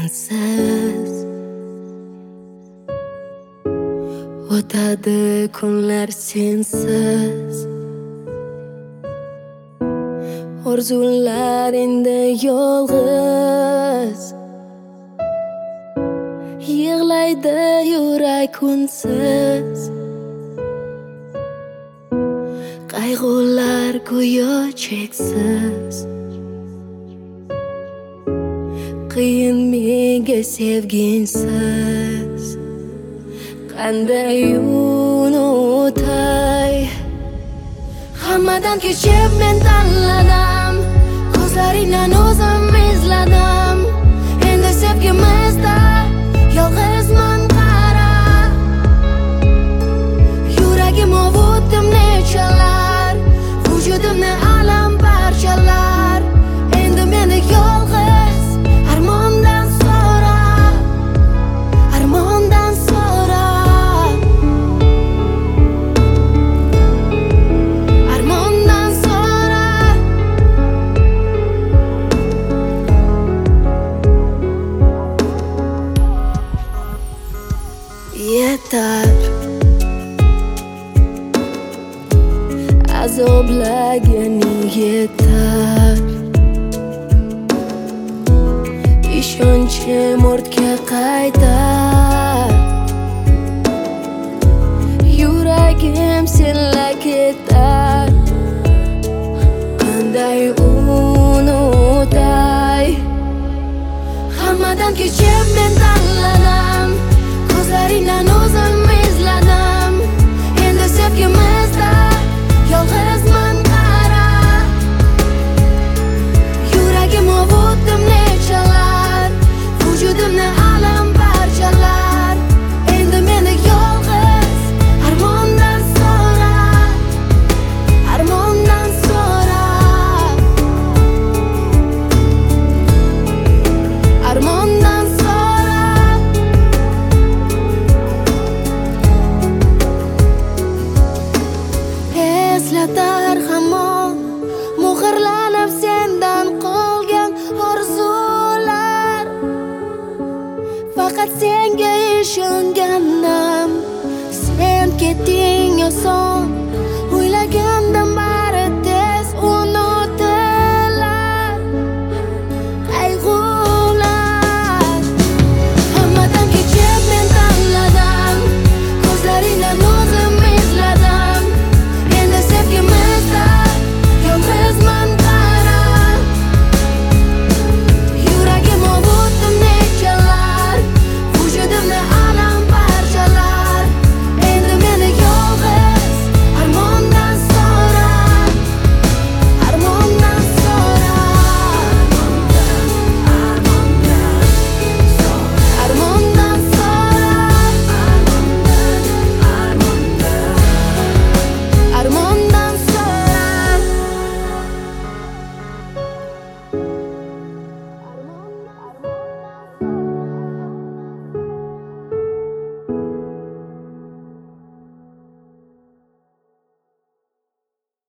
sensiz o'tadi kunlar sensiz. Orzular endi yolg'iz, yig'laydi yurak unsiz. Qayg'ular go'yo cheksiz, qiyin menga sevginsiz. Qanday unutay, hammadan kechib men tanladim, ko'zlaringdan o'zim izladim. Endi sevgimizda yolg'izman qara, yuragim ovutdim nechalar, vujudimni alam parchalar. Endi meni yolg'iz armondan so'ra, armondan so'ra, armondan so'ra. Yetar azoblagani yetar, ishonchim ortga qaytar. Yuragim senla ketar, qanday unutay. Hammadan kechib men tanladim, ko'zlaringdan o'zim izladim. Endi sevgimizda yolg'izman qara, yuragim ovutdim nechalar, vujudimni alam parchalar. Endi meni yolg'iz armondan so'ra, armondan so'ra, armondan so'ra. Eslatar hamon muhrlanib sendan qolgan orzular. Faqat senga ishongandim, sen ketding oson